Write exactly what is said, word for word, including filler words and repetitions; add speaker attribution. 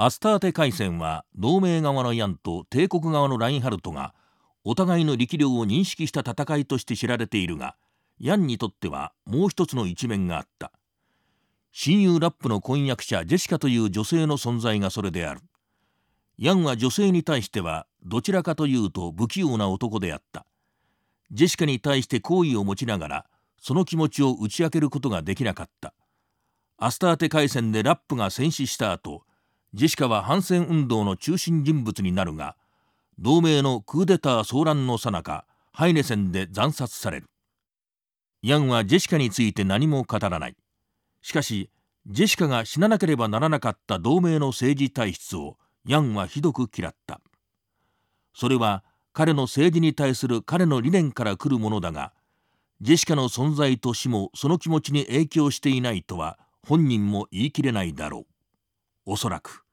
Speaker 1: アスターテ海戦は同盟側のヤンと帝国側のラインハルトがお互いの力量を認識した戦いとして知られているが、ヤンにとってはもう一つの一面があった。親友ラップの婚約者ジェシカという女性の存在がそれである。ヤンは女性に対してはどちらかというと不器用な男であった。ジェシカに対して好意を持ちながらその気持ちを打ち明けることができなかった。アスターテ海戦でラップが戦死した後、ジェシカは反戦運動の中心人物になるが、同盟のクーデター騒乱の最中、ハイネ戦で惨殺される。ヤンはジェシカについて何も語らない。しかし、ジェシカが死ななければならなかった同盟の政治体質をヤンはひどく嫌った。それは彼の政治に対する彼の理念から来るものだが、ジェシカの存在と死もその気持ちに影響していないとは本人も言い切れないだろう。おそらく。